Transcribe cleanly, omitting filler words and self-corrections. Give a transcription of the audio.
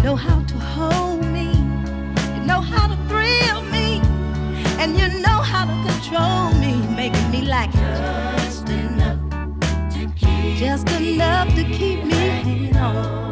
know how to hold me, you know how to thrill me, and you know how to control me, making me like just enough to keep me hanging on.